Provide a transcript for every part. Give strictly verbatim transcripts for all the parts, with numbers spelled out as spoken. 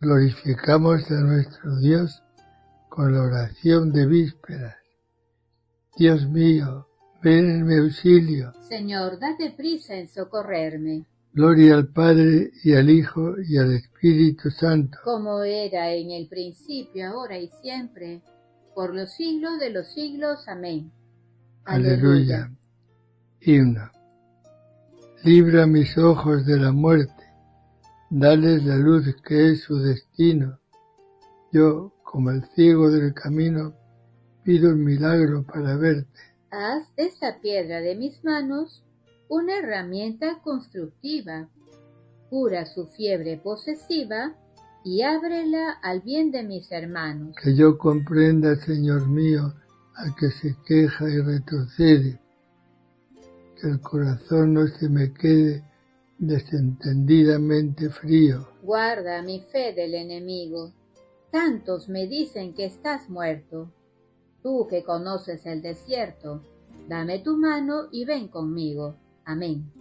glorificamos a nuestro Dios con la oración de vísperas. Dios mío, ven en mi auxilio. Señor, date prisa en socorrerme. Gloria al Padre, y al Hijo, y al Espíritu Santo. Como era en el principio, ahora y siempre, por los siglos de los siglos. Amén. Aleluya. Aleluya. Himno. Libra mis ojos de la muerte, dales la luz que es su destino. Yo, como el ciego del camino, pido un milagro para verte. Haz de esta piedra de mis manos una herramienta constructiva. Cura su fiebre posesiva y ábrela al bien de mis hermanos. Que yo comprenda, Señor mío, al que se queja y retrocede. Que el corazón no se me quede desentendidamente frío. Guarda mi fe del enemigo. Tantos me dicen que estás muerto. Tú que conoces el desierto, dame tu mano y ven conmigo. Amén.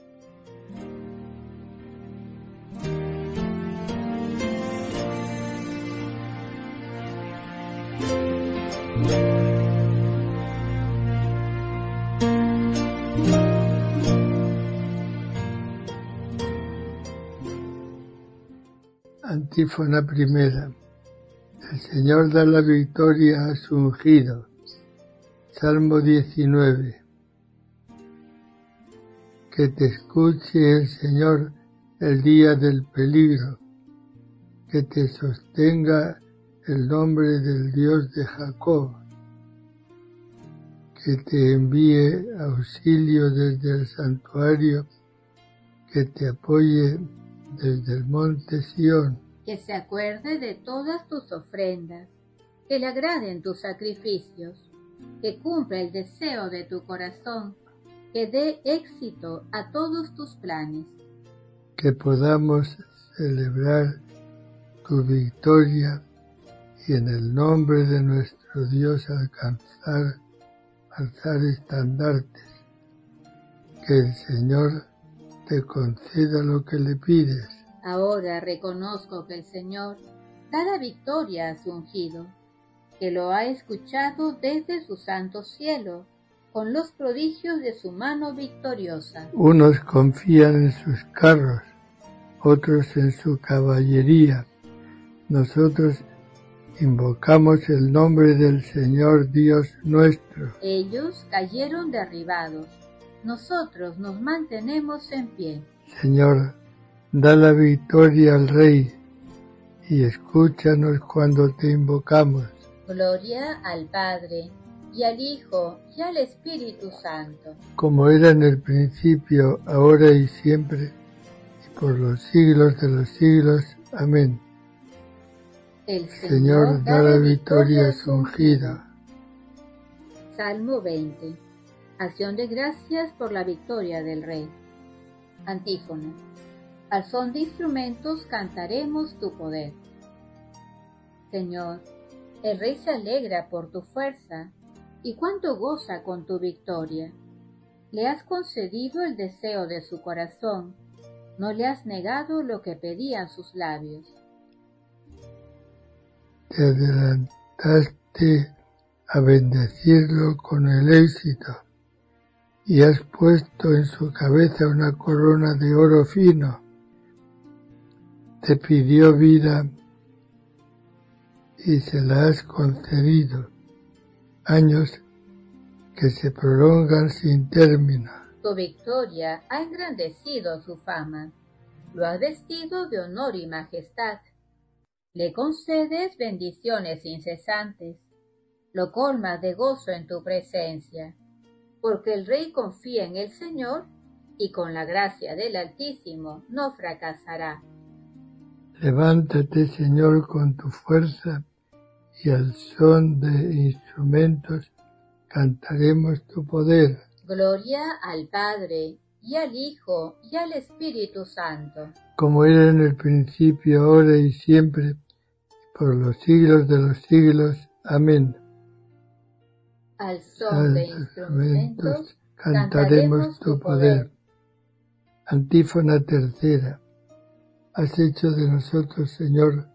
Antífona primera. El Señor da la victoria a su ungido. Salmo diecinueve. Que te escuche el Señor el día del peligro. Que te sostenga el nombre del Dios de Jacob. Que te envíe auxilio desde el santuario. Que te apoye desde el monte Sión. Que se acuerde de todas tus ofrendas, que le agraden tus sacrificios, que cumpla el deseo de tu corazón, que dé éxito a todos tus planes. Que podamos celebrar tu victoria y en el nombre de nuestro Dios alcanzar, alzar estandartes. Que el Señor te conceda lo que le pides. Ahora reconozco que el Señor da la victoria a su ungido, que lo ha escuchado desde su santo cielo, con los prodigios de su mano victoriosa. Unos confían en sus carros, otros en su caballería. Nosotros invocamos el nombre del Señor Dios nuestro. Ellos cayeron derribados, nosotros nos mantenemos en pie. Señor, da la victoria al Rey, y escúchanos cuando te invocamos. Gloria al Padre, y al Hijo, y al Espíritu Santo. Como era en el principio, ahora y siempre, y por los siglos de los siglos. Amén. El Señor, Señor da la victoria a su ungido. Salmo veinte. Acción de gracias por la victoria del Rey. Antífona. Al son de instrumentos cantaremos tu poder. Señor, el Rey se alegra por tu fuerza, y cuánto goza con tu victoria. Le has concedido el deseo de su corazón, no le has negado lo que pedían sus labios. Te adelantaste a bendecirlo con el éxito, y has puesto en su cabeza una corona de oro fino. Te pidió vida y se la has concedido, años que se prolongan sin término. Tu victoria ha engrandecido su fama, lo has vestido de honor y majestad. Le concedes bendiciones incesantes, lo colmas de gozo en tu presencia, porque el Rey confía en el Señor y con la gracia del Altísimo no fracasará. Levántate, Señor, con tu fuerza, y al son de instrumentos cantaremos tu poder. Gloria al Padre, y al Hijo, y al Espíritu Santo. Como era en el principio, ahora y siempre, por los siglos de los siglos. Amén. Al son de instrumentos cantaremos tu poder. Antífona tercera. Has hecho de nosotros, Señor,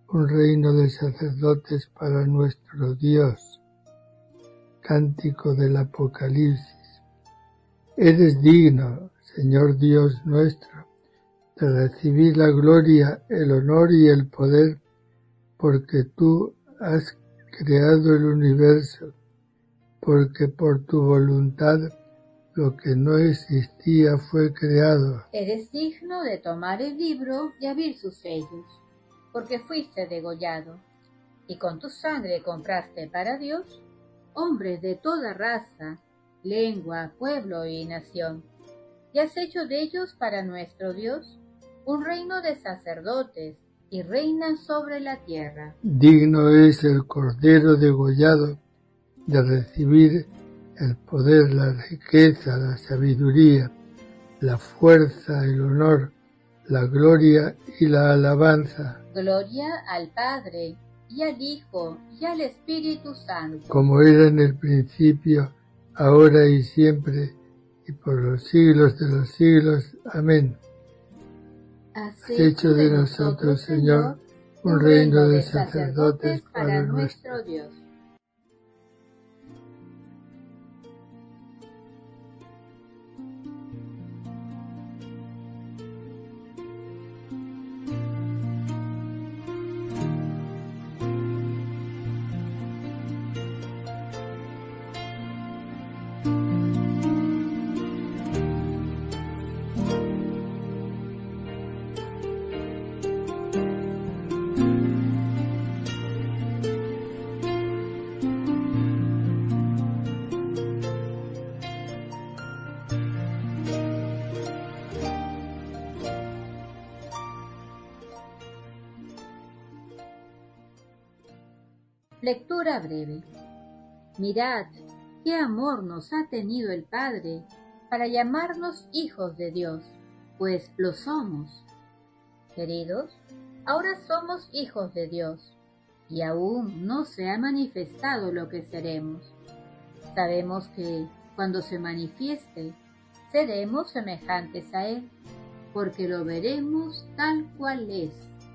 un reino de sacerdotes para nuestro Dios. Cántico del Apocalipsis. Eres digno, Señor Dios nuestro, de recibir la gloria, el honor y el poder, porque tú has creado el universo, porque por tu voluntad lo que no existía fue creado. Eres digno de tomar el libro y abrir sus sellos, porque fuiste degollado, y con tu sangre compraste para Dios hombres de toda raza, lengua, pueblo y nación, y has hecho de ellos para nuestro Dios un reino de sacerdotes, y reinan sobre la tierra. Digno es el Cordero degollado de recibir el poder, la riqueza, la sabiduría, la fuerza, el honor, la gloria y la alabanza. Gloria al Padre, y al Hijo, y al Espíritu Santo. Como era en el principio, ahora y siempre, y por los siglos de los siglos. Amén. Has hecho de nosotros, Señor, un reino de sacerdotes para nuestro Dios. Lectura breve. Mirad qué amor nos ha tenido el Padre para llamarnos hijos de Dios, pues lo somos. Queridos, ahora somos hijos de Dios, y aún no se ha manifestado lo que seremos. Sabemos que, cuando se manifieste, seremos semejantes a Él, porque lo veremos tal cual es.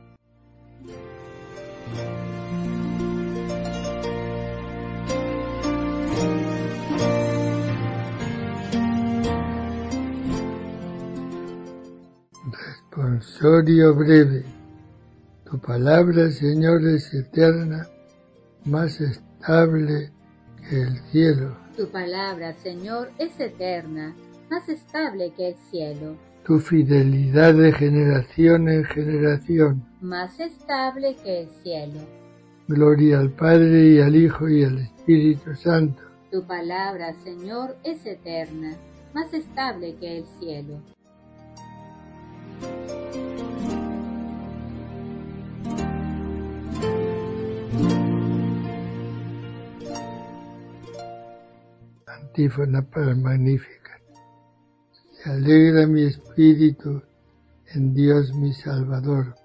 Responsorio breve. Tu palabra, Señor, es eterna, más estable que el cielo. Tu palabra, Señor, es eterna, más estable que el cielo. Tu fidelidad de generación en generación. Más estable que el cielo. Gloria al Padre y al Hijo y al Espíritu Santo. Tu palabra, Señor, es eterna, más estable que el cielo. Antífona para el Magnificat. Se alegra mi espíritu en Dios mi Salvador.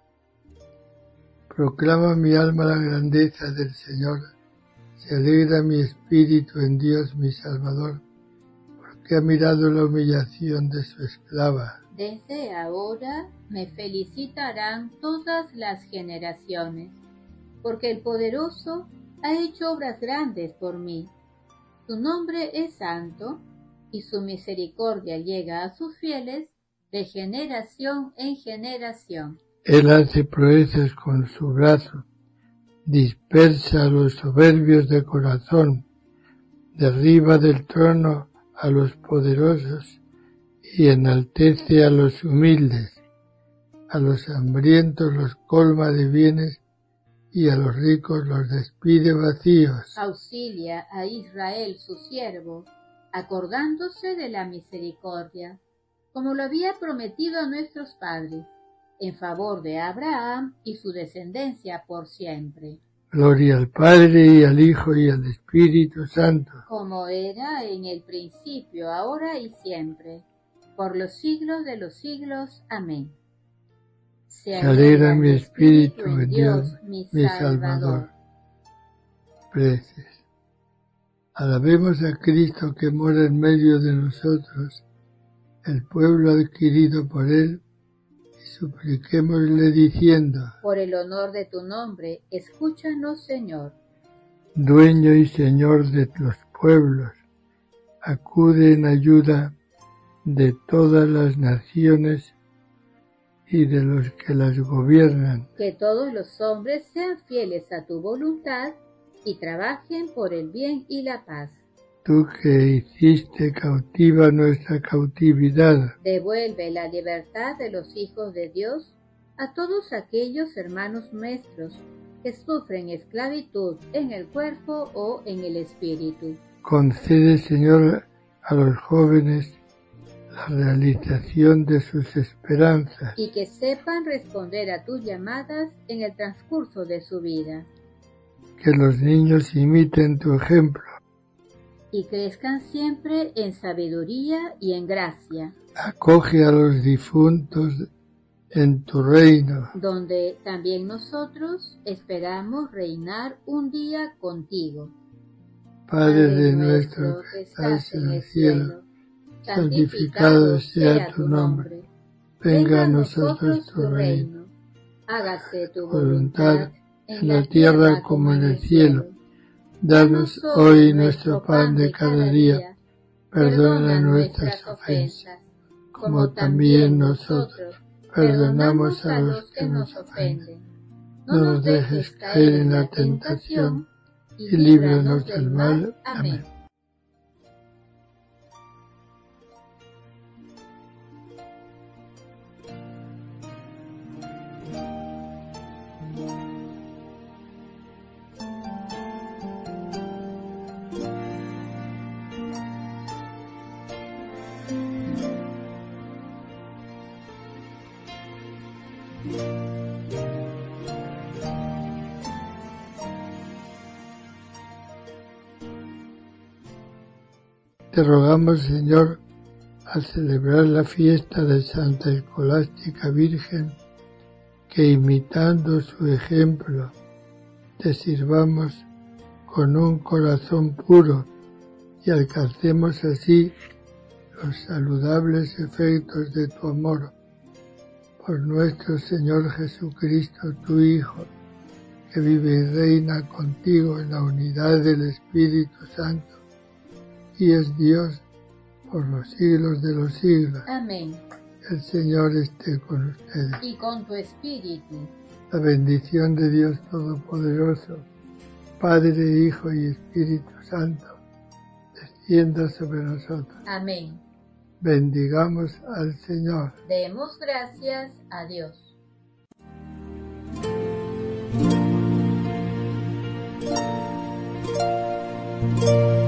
Proclama mi alma la grandeza del Señor. Se alegra mi espíritu en Dios mi Salvador, porque ha mirado la humillación de su esclava. Desde ahora me felicitarán todas las generaciones, porque el Poderoso ha hecho obras grandes por mí. Su nombre es santo, y su misericordia llega a sus fieles de generación en generación. Él hace proezas con su brazo, dispersa a los soberbios de corazón, derriba del trono a los poderosos y enaltece a los humildes. A los hambrientos los colma de bienes y a los ricos los despide vacíos. Auxilia a Israel su siervo, acordándose de la misericordia, como lo había prometido a nuestros padres, en favor de Abraham y su descendencia por siempre. Gloria al Padre y al Hijo y al Espíritu Santo, como era en el principio, ahora y siempre, por los siglos de los siglos. Amén. Se alegra mi espíritu en Dios, mi Salvador. Preces. Alabemos a Cristo que mora en medio de nosotros, el pueblo adquirido por Él, Supliquémosle diciendo: por el honor de tu nombre, escúchanos, Señor. Dueño y Señor de los pueblos, acude en ayuda de todas las naciones y de los que las gobiernan. Que todos los hombres sean fieles a tu voluntad y trabajen por el bien y la paz. Tú que hiciste cautiva nuestra cautividad, devuelve la libertad de los hijos de Dios a todos aquellos hermanos nuestros que sufren esclavitud en el cuerpo o en el espíritu. Concede, Señor, a los jóvenes la realización de sus esperanzas y que sepan responder a tus llamadas en el transcurso de su vida. Que los niños imiten tu ejemplo y crezcan siempre en sabiduría y en gracia. Acoge a los difuntos en tu reino, donde también nosotros esperamos reinar un día contigo. Padre, Padre de nuestro que estás en el cielo, santificado sea tu nombre. Venga a nosotros tu reino. Hágase tu voluntad en la tierra como en el cielo. Danos hoy nuestro pan de cada día. Perdona nuestras ofensas, como también nosotros perdonamos a los que nos ofenden. No nos dejes caer en la tentación y líbranos del mal. Amén. Te rogamos, Señor, al celebrar la fiesta de Santa Escolástica Virgen, que imitando su ejemplo, te sirvamos con un corazón puro y alcancemos así los saludables efectos de tu amor. Por nuestro Señor Jesucristo, tu Hijo, que vive y reina contigo en la unidad del Espíritu Santo, y es Dios por los siglos de los siglos. Amén. El Señor esté con ustedes. Y con tu espíritu. La bendición de Dios Todopoderoso, Padre, Hijo y Espíritu Santo, descienda sobre nosotros. Amén. Bendigamos al Señor. Demos gracias a Dios. Thank you.